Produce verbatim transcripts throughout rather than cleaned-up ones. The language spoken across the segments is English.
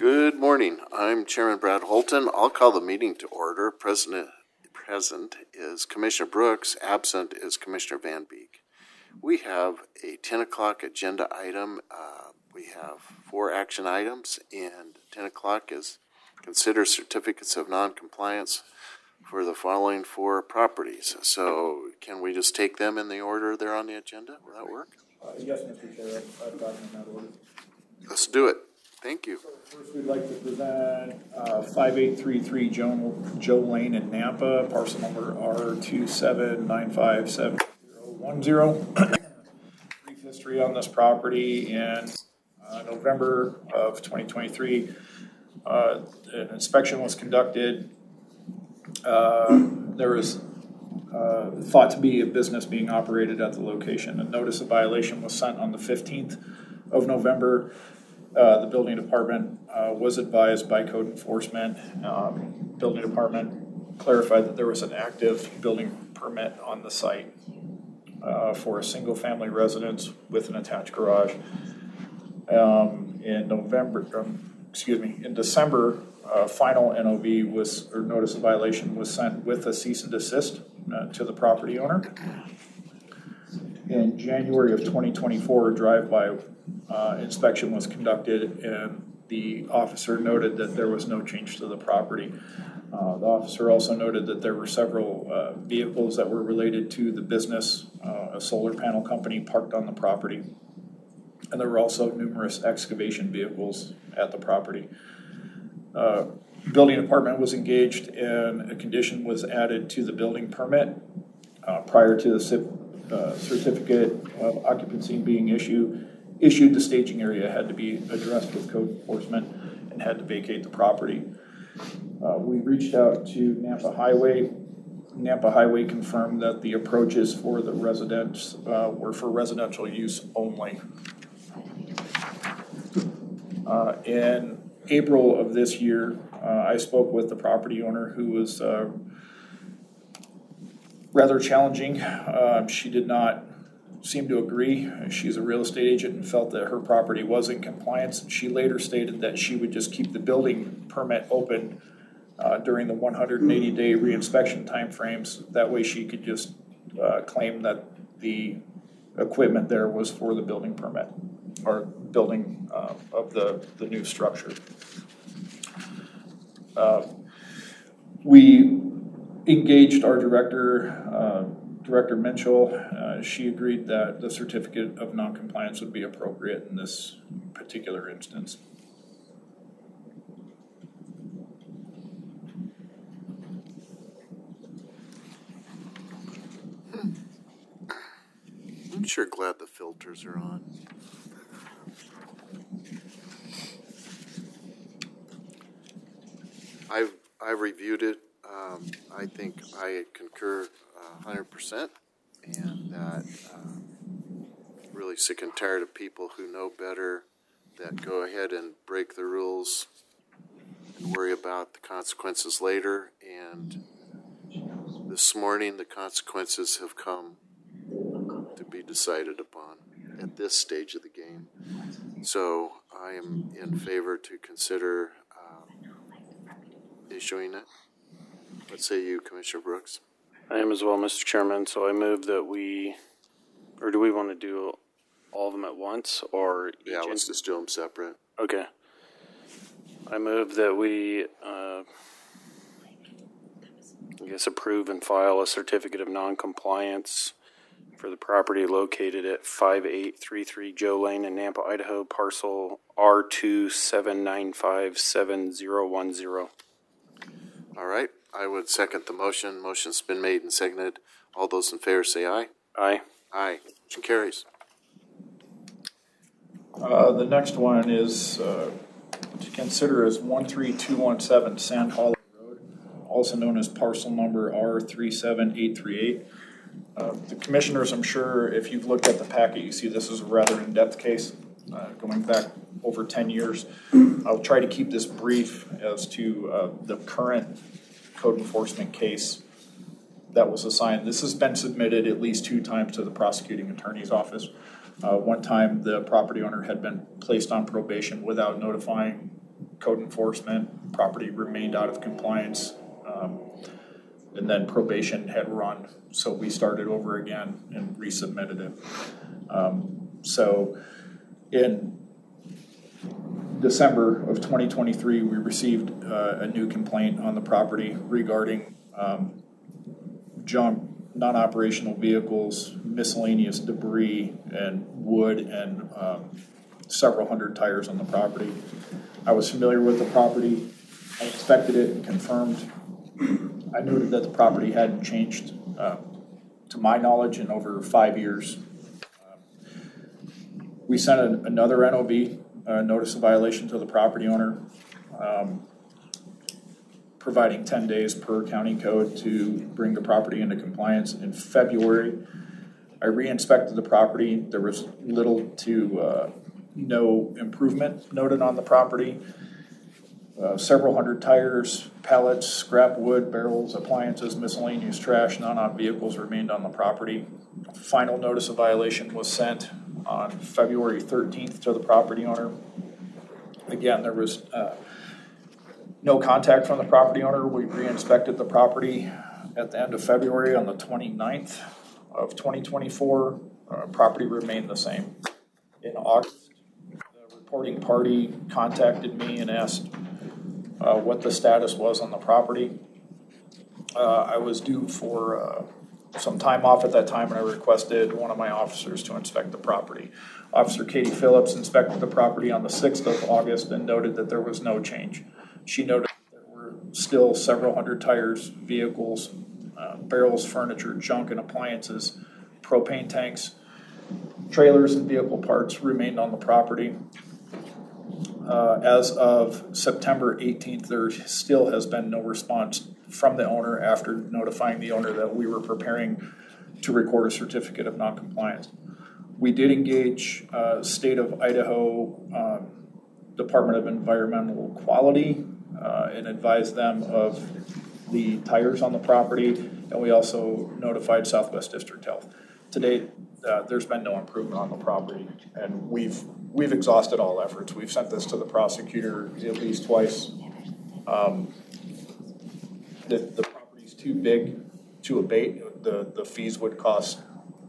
Good morning. I'm Chairman Brad Holton. I'll call the meeting to order. President present is Commissioner Brooks. Absent is Commissioner Van Beek. We have a ten o'clock agenda item. Uh, we have four action items, and ten o'clock is consider certificates of non-compliance for the following four properties. So can we just take them in the order they're on the agenda? Will that work? Uh, yes, Mister Chair. I've got them in that order. Let's do it. Thank you. So first, we'd like to present uh, five eight three three Joe, Joe Lane in Nampa, parcel number R two seven nine five seven zero one zero. Brief history on this property. In uh, November of twenty twenty-three, uh, an inspection was conducted. Uh, there was uh, thought to be a business being operated at the location. A notice of violation was sent on the fifteenth of November. Uh, the building department uh, was advised by code enforcement. Um, building department clarified that there was an active building permit on the site uh, for a single family residence with an attached garage. Um, in November, um, excuse me, in December, uh, final N O V was, or notice of violation was sent with a cease and desist uh, to the property owner. In January of twenty twenty-four, a drive-by uh, inspection was conducted, and the officer noted that there was no change to the property. Uh, the officer also noted that there were several uh, vehicles that were related to the business, uh, a solar panel company parked on the property, and there were also numerous excavation vehicles at the property. Uh, building department was engaged, and a condition was added to the building permit uh, prior to the C I P Uh, certificate of occupancy being issued, issued, the staging area had to be addressed with code enforcement and had to vacate the property. Uh, we reached out to Nampa Highway. Nampa Highway confirmed that the approaches for the residents uh, were for residential use only. Uh, in April of this year, uh, I spoke with the property owner, who was uh, rather challenging. Uh, she did not seem to agree. She's a real estate agent and felt that her property was in compliance. She later stated that she would just keep the building permit open uh, during the one hundred eighty day reinspection timeframes. That way she could just uh, claim that the equipment there was for the building permit or building uh, of the, the new structure. Uh, we engaged our director, uh, Director Minchell. Uh, she agreed that the certificate of non-compliance would be appropriate in this particular instance. I'm sure glad the filters are on. I've I've reviewed it. Um, I think I concur one hundred percent, and that um, really sick and tired of people who know better that go ahead and break the rules and worry about the consequences later. And this morning, the consequences have come to be decided upon at this stage of the game. So I am in favor to consider um, issuing it. What say you, Commissioner Brooks? I am as well, Mister Chairman. So I move that we, or do we want to do all of them at once, or yeah, let's just do them separate. Okay. I move that we, uh, I guess, approve and file a certificate of non-compliance for the property located at five eight three three Joe Lane in Nampa, Idaho, parcel R two seven nine five seven zero one zero. All right. I would second the motion. Motion's been made and seconded. All those in favor say aye. Aye. Aye. Motion carries. Uh, the next one is uh, to consider as one three two one seven Sand Hollow Road, also known as parcel number R three seven eight three eight. Uh, the commissioners, I'm sure if you've looked at the packet, you see this is a rather in-depth case uh, going back over ten years. I'll try to keep this brief as to uh, the current code enforcement case that was assigned. This has been submitted at least two times to the prosecuting attorney's office. Uh, one time the property owner had been placed on probation without notifying code enforcement, property remained out of compliance, um, and then probation had run, so we started over again and resubmitted it. Um, so in December of twenty twenty-three, we received uh, a new complaint on the property regarding um, junk, non-operational vehicles, miscellaneous debris, and wood, and um, several hundred tires on the property. I was familiar with the property. I inspected it and confirmed. I noted that the property hadn't changed, uh, to my knowledge, in over five years. Uh, we sent a, another N O V, uh, notice of violation, to the property owner, um, providing ten days per county code to bring the property into compliance. In February, I re-inspected the property. There was little to uh, no improvement noted on the property. Uh, several hundred tires, pallets, scrap wood, barrels, appliances, miscellaneous trash, non-op vehicles remained on the property. Final notice of violation was sent on February thirteenth to the property owner. Again, there was uh, no contact from the property owner. We re-inspected the property at the end of February on the twenty-ninth of twenty twenty-four. Uh, property remained the same. In August, the reporting party contacted me and asked uh, what the status was on the property. Uh, I was due for uh, some time off at that time, and I requested one of my officers to inspect the property. Officer Katie Phillips inspected the property on the sixth of August and noted that there was no change. She noted there were still several hundred tires, vehicles, uh, barrels, furniture, junk, and appliances, propane tanks, trailers, and vehicle parts remained on the property. Uh, as of September eighteenth, there still has been no response from the owner after notifying the owner that we were preparing to record a certificate of noncompliance. We did engage uh, State of Idaho um, Department of Environmental Quality uh, and advised them of the tires on the property, and we also notified Southwest District Health. To date, uh, there's been no improvement on the property, and we've we've exhausted all efforts. We've sent this to the prosecutor at least twice. Um, the, the property's too big to abate. The, the fees would cost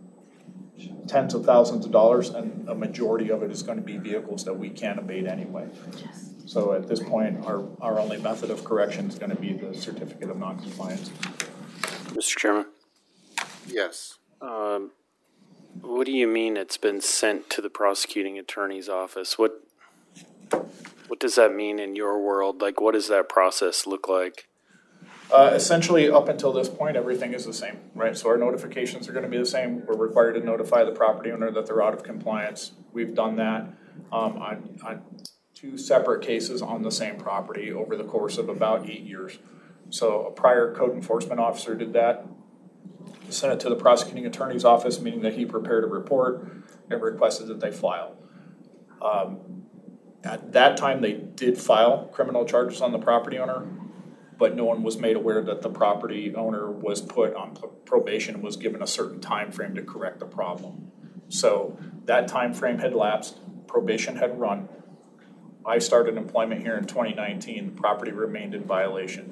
tens of thousands of dollars, and a majority of it is going to be vehicles that we can't abate anyway. So at this point, our, our only method of correction is going to be the certificate of noncompliance. Mister Chairman? Yes. Um, what do you mean it's been sent to the prosecuting attorney's office? What what does that mean in your world? Like, what does that process look like? Uh, essentially, up until this point, everything is the same, right? So our notifications are going to be the same. We're required to notify the property owner that they're out of compliance. We've done that um, on, on two separate cases on the same property over the course of about eight years. So a prior code enforcement officer did that, sent it to the prosecuting attorney's office, meaning that he prepared a report and requested that they file. Um, at that time, they did file criminal charges on the property owner, but no one was made aware that the property owner was put on probation and was given a certain time frame to correct the problem. So that time frame had lapsed, probation had run. I started employment here in twenty nineteen, the property remained in violation.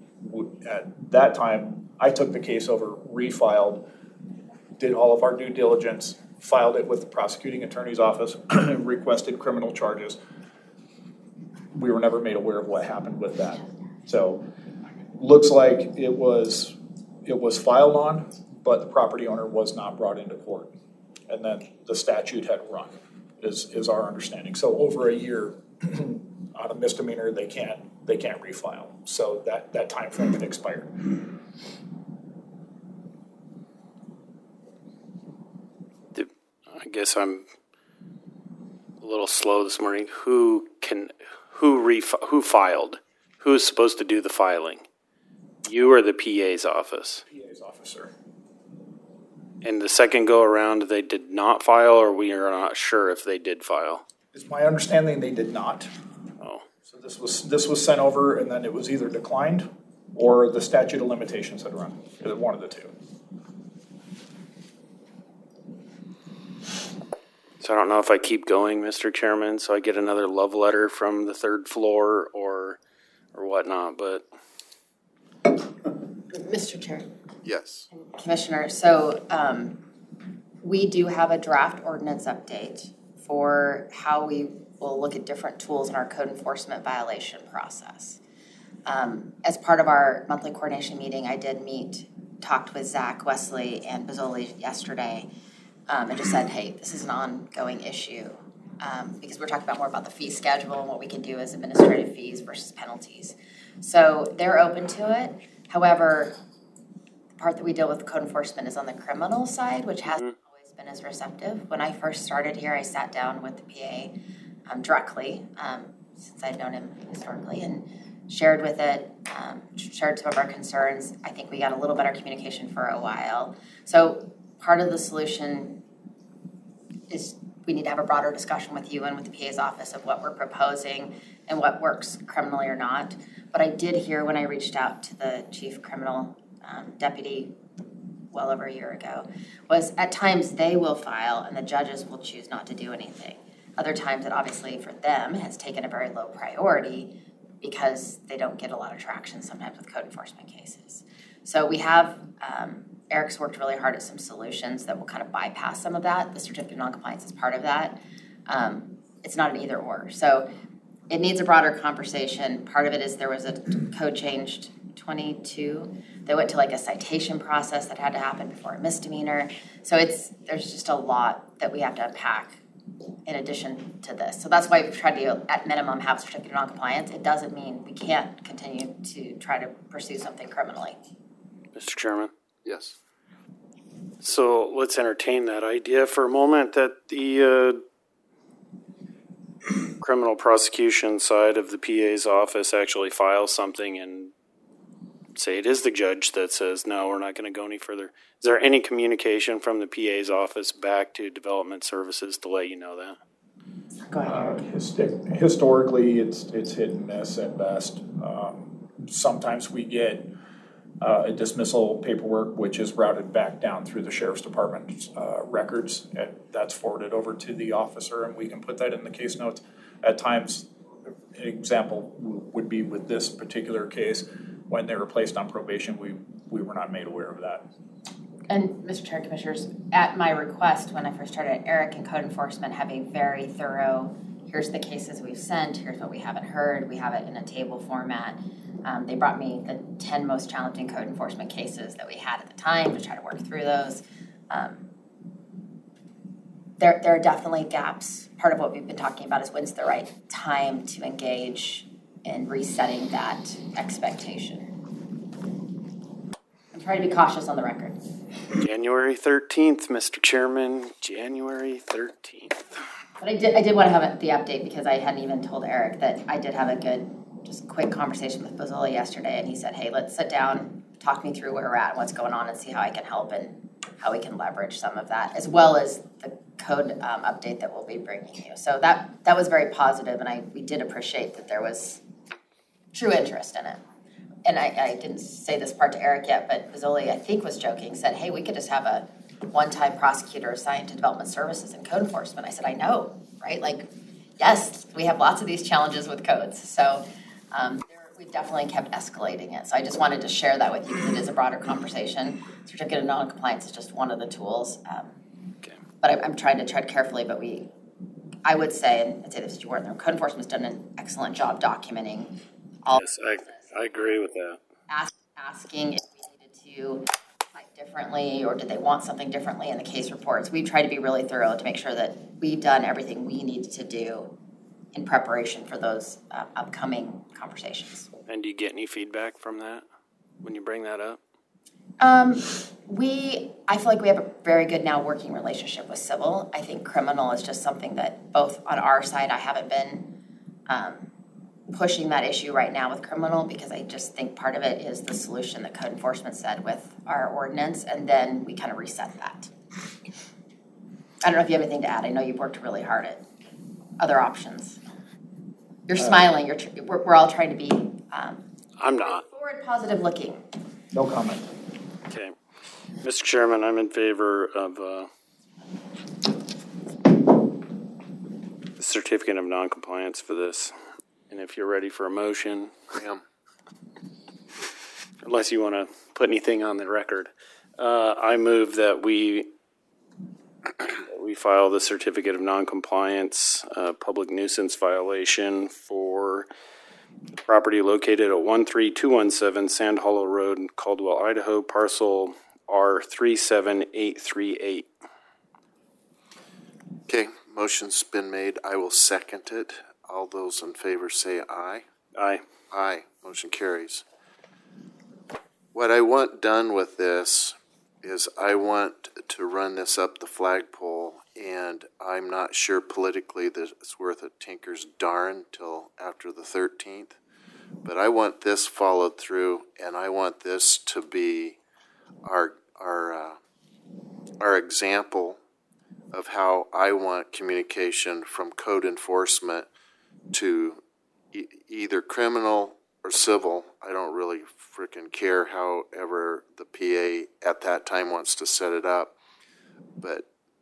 At that time, I took the case over, refiled, did all of our due diligence, filed it with the prosecuting attorney's office, and requested criminal charges. We were never made aware of what happened with that. So, looks like it was it was filed on, but the property owner was not brought into court, and then the statute had run. Is is our understanding. So over a year on a misdemeanor, they can't they can't refile. So that that time frame had expired. I guess I'm a little slow this morning. Who can who refi- who filed? Who is supposed to do the filing? You or the P A's office? P A's officer. And the second go around, they did not file, or we are not sure if they did file? It's my understanding they did not. Oh. So this was this was sent over, and then it was either declined or the statute of limitations had run. One of the two. So I don't know if I keep going, Mister Chairman, so I get another love letter from the third floor or or whatnot, but Mister Chair, Yes. Commissioner, so um, we do have a draft ordinance update for how we will look at different tools in our code enforcement violation process. Um, as part of our monthly coordination meeting, I did meet, talked with Zach Wesley and Bozzoli yesterday, um, and just said, hey, this is an ongoing issue. Um, because we're talking about more about the fee schedule and what we can do as administrative fees versus penalties. So they're open to it. However, the part that we deal with code enforcement is on the criminal side, which hasn't mm-hmm. always been as receptive. When I first started here, I sat down with the P A um, directly, um, since I'd known him historically, and shared with it, um, shared some of our concerns. I think we got a little better communication for a while. So part of the solution is we need to have a broader discussion with you and with the P A's office of what we're proposing and what works criminally or not. But I did hear when I reached out to the chief criminal um, deputy well over a year ago, was at times they will file and the judges will choose not to do anything. Other times it obviously for them has taken a very low priority because they don't get a lot of traction sometimes with code enforcement cases. So we have, um, Eric's worked really hard at some solutions that will kind of bypass some of that. The certificate of non-compliance is part of that. Um, it's not an either or. So it needs a broader conversation. Part of it is there was a code changed twenty-two that went to like a citation process that had to happen before a misdemeanor. So it's there's just a lot that we have to unpack in addition to this. So that's why we've tried to, at minimum, have a certificate of non-compliance. It doesn't mean we can't continue to try to pursue something criminally. Mister Chairman? Yes. So let's entertain that idea for a moment that the uh, criminal prosecution side of the P A's office actually files something and say it is the judge that says, no, we're not going to go any further. Is there any communication from the P A's office back to Development Services to let you know that? Go ahead, Eric. Uh, histi- historically, it's it's hit and miss at best. Um, sometimes we get uh, a dismissal paperwork, which is routed back down through the Sheriff's Department's uh, records, and that's forwarded over to the officer, and we can put that in the case notes. At times, an example would be with this particular case, when they were placed on probation, we, we were not made aware of that. And Mister Chair, Commissioners, at my request when I first started, Eric and Code Enforcement have a very thorough, here's the cases we've sent, here's what we haven't heard, we have it in a table format. Um, they brought me the ten most challenging code enforcement cases that we had at the time to try to work through those. Um, there, there are definitely gaps. Part of what we've been talking about is when's the right time to engage in resetting that expectation. I'm trying to be cautious on the record. January thirteenth, Mister Chairman, January thirteenth. But I did, I did want to have the update because I hadn't even told Eric that I did have a good, just quick conversation with Bozzoli yesterday, and he said, hey, let's sit down, talk me through where we're at and what's going on and see how I can help and how we can leverage some of that, as well as the code um, update that we'll be bringing you. So that that was very positive, and I we did appreciate that there was true interest in it. And I, I didn't say this part to Eric yet, but Bozzoli, I think, was joking, said, hey, we could just have a one-time prosecutor assigned to Development Services and Code Enforcement. I said, I know, right? Like, yes, we have lots of these challenges with codes. So um, there, we've definitely kept escalating it. So I just wanted to share that with you because it is a broader conversation. Certificate of non-compliance is just one of the tools. Um, okay. But I, I'm trying to tread carefully, but we, I would say, and I'd say this to you, Code Enforcement's done an excellent job documenting all. Yes, I, I agree with that. Ask, asking if we needed to fight differently or did they want something differently in the case reports. We try to be really thorough to make sure that we've done everything we needed to do in preparation for those uh, upcoming conversations. And do you get any feedback from that when you bring that up? Um, we, I feel like we have a very good now working relationship with civil. I think criminal is just something that both on our side, I haven't been um, pushing that issue right now with criminal because I just think part of it is the solution that Code Enforcement said with our ordinance, and then we kind of reset that. I don't know if you have anything to add. I know you've worked really hard at other options. You're uh, smiling. You're tr- we're, we're all trying to be um, I'm not. forward, positive looking. No comment. Okay. Mister Chairman, I'm in favor of uh, certificate of noncompliance for this. And if you're ready for a motion, I am. unless you want to put anything on the record, uh, I move that we that we file the certificate of noncompliance, uh, public nuisance violation for the property located at one three two one seven Sand Hollow Road, Caldwell, Idaho, parcel R three seven eight three eight. Okay, motion's been made. I will second it. All those in favor say aye. Aye. Aye. Motion carries. What I want done with this is I want to run this up the flagpole, and I'm not sure politically that it's worth a tinker's darn till after the thirteenth. But I want this followed through, and I want this to be our our uh, our example of how I want communication from code enforcement to e- either criminal or civil. I don't really freaking care however the P A at that time wants to set it up. But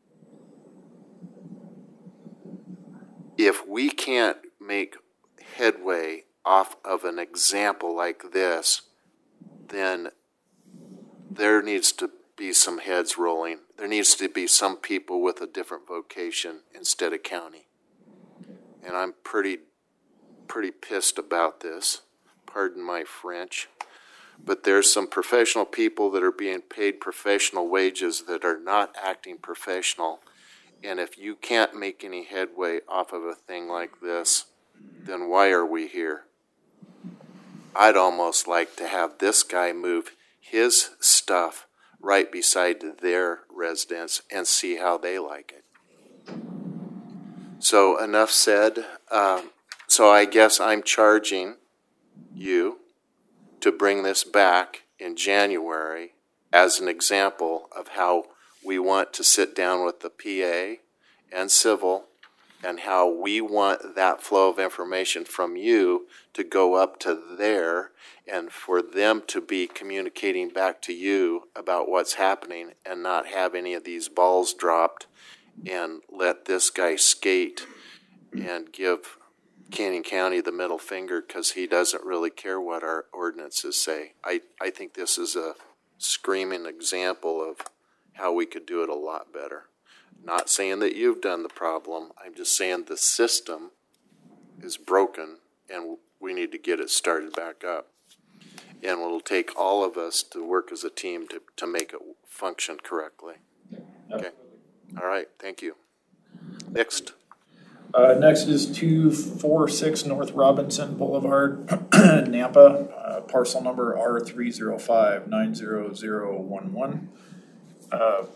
if we can't make headway off of an example like this, then there needs to be some heads rolling. There needs to be some people with a different vocation instead of county. And I'm pretty, pretty pissed about this. Pardon my French. But there's some professional people that are being paid professional wages that are not acting professional. And if you can't make any headway off of a thing like this, then why are we here? I'd almost like to have this guy move his stuff right beside their residence and see how they like it. So enough said. Um, so I guess I'm charging you to bring this back in January as an example of how we want to sit down with the P A and civil and how we want that flow of information from you to go up to there and for them to be communicating back to you about what's happening and not have any of these balls dropped and let this guy skate and give Canyon County the middle finger because he doesn't really care what our ordinances say. I, I think this is a screaming example of how we could do it a lot better. Not saying that you've done the problem. I'm just saying the system is broken and we need to get it started back up. And it'll take all of us to work as a team to, to make it function correctly. Okay. All right. Thank you. Next. Uh, next is two forty-six North Robinson Boulevard, Nampa, uh, parcel number R three zero five nine zero zero one one. Uh,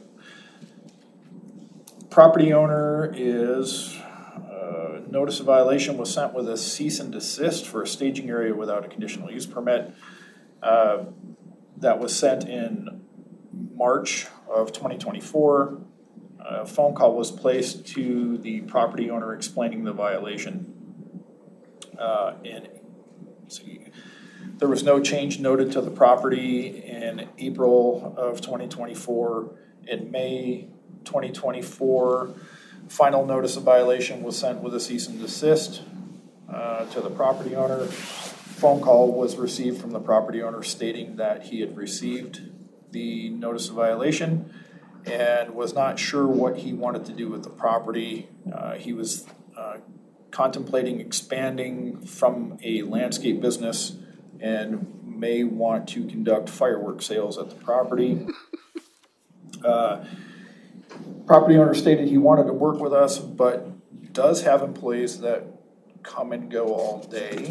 property owner is, uh, notice of violation was sent with a cease and desist for a staging area without a conditional use permit. Uh, that was sent in March of twenty twenty-four. A phone call was placed to the property owner explaining the violation. Uh, and see, there was no change noted to the property in April of twenty twenty-four. In May twenty twenty-four, final notice of violation was sent with a cease and desist uh, to the property owner. Phone call was received from the property owner stating that he had received the notice of violation and was not sure what he wanted to do with the property. Uh, he was uh, contemplating expanding from a landscape business and may want to conduct firework sales at the property. Uh, property owner stated he wanted to work with us, but does have employees that come and go all day.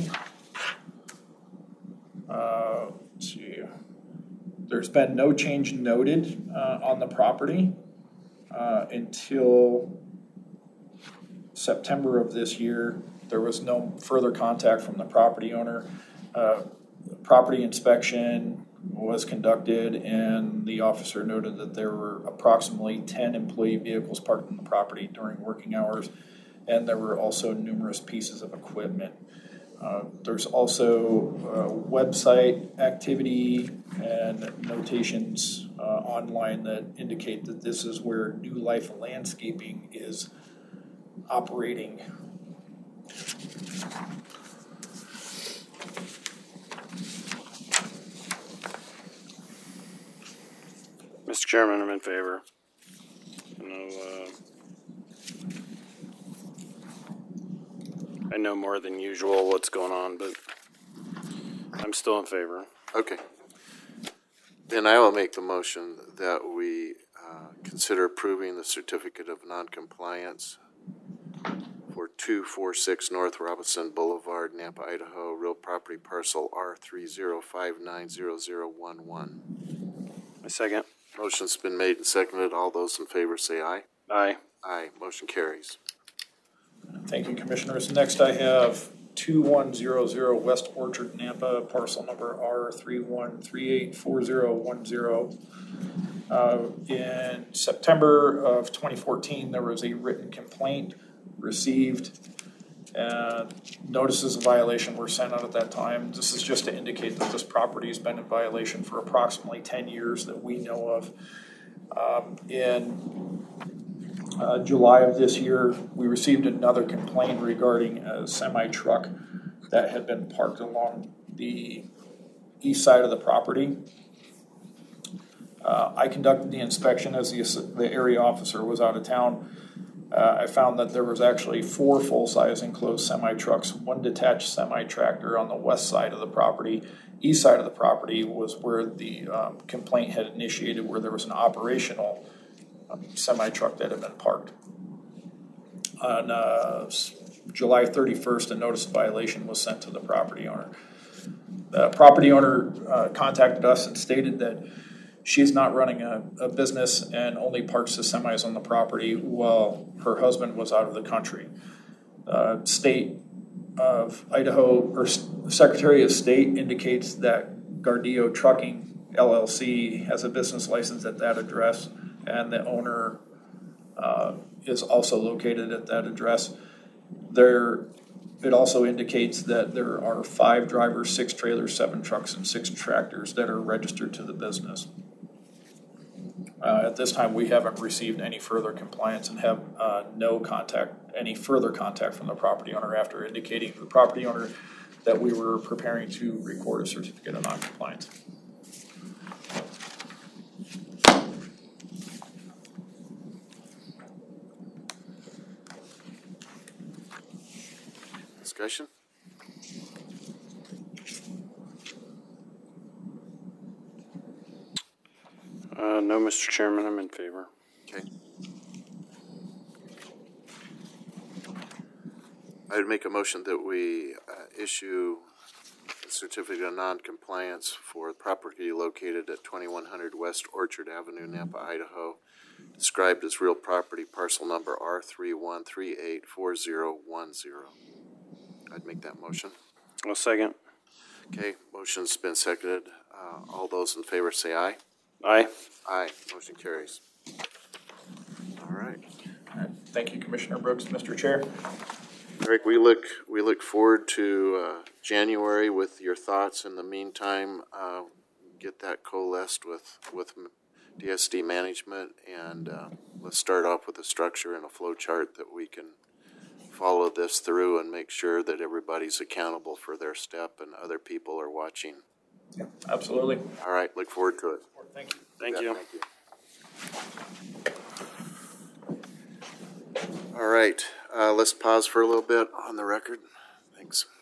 Uh, let's see. There's been no change noted uh, on the property uh, until September of this year. There was no further contact from the property owner. Uh, property inspection was conducted, and the officer noted that there were approximately ten employee vehicles parked on the property during working hours, and there were also numerous pieces of equipment. Uh, there's also uh, website activity and notations uh, online that indicate that this is where New Life Landscaping is operating Chairman, I'm in favor. No, uh, I know more than usual what's going on, but I'm still in favor. Okay. Then I will make the motion that we uh, consider approving the certificate of noncompliance for two forty-six North Robinson Boulevard, Nampa, Idaho, real property parcel R three zero five nine zero zero one one. I second. Motion's been made and seconded. All those in favor say aye. Aye. Aye. Motion carries. Thank you, Commissioners. Next, I have two one zero zero West Orchard, Nampa, parcel number R three one three eight four zero one zero. Uh, in September of twenty fourteen, there was a written complaint received, and notices of violation were sent out at that time. This is just to indicate that this property has been in violation for approximately ten years that we know of. Um, in uh, July of this year, we received another complaint regarding a semi-truck that had been parked along the east side of the property. Uh, I conducted the inspection as the, the area officer was out of town. Uh, I found that there was actually four full-size enclosed semi-trucks, one detached semi-tractor on the west side of the property. East side of the property was where the um, complaint had initiated, where there was an operational um, semi-truck that had been parked. On uh, July thirty-first, a notice of violation was sent to the property owner. The property owner uh, contacted us and stated that she is not running a, a business and only parks the semis on the property while her husband was out of the country. Uh, State of Idaho, or Secretary of State indicates that Gardillo Trucking L L C has a business license at that address, and the owner uh, is also located at that address. There, it also indicates that there are five drivers, six trailers, seven trucks, and six tractors that are registered to the business. Uh, at this time, we haven't received any further compliance and have uh, no contact, any further contact from the property owner after indicating to the property owner that we were preparing to record a certificate of noncompliance. Discussion? Uh, no, Mister Chairman, I'm in favor. Okay. I would make a motion that we uh, issue a certificate of noncompliance for property located at twenty-one hundred West Orchard Avenue, Nampa, Idaho, described as real property parcel number R three one three eight four zero one zero. I'd make that motion. I'll second. Okay, motion's been seconded. Uh, all those in favor say aye. Aye. Aye. Motion carries. All right. All right. Thank you, Commissioner Brooks. Mister Chair. Eric, we look we look forward to uh, January with your thoughts. In the meantime, uh, get that coalesced with with D S D management, and uh, let's start off with a structure and a flow chart that we can follow this through and make sure that everybody's accountable for their step and other people are watching. Yeah, absolutely. All right, look forward to it. Thank you. Thank Yeah, you. Thank you. All right, uh, let's pause for a little bit on the record. Thanks.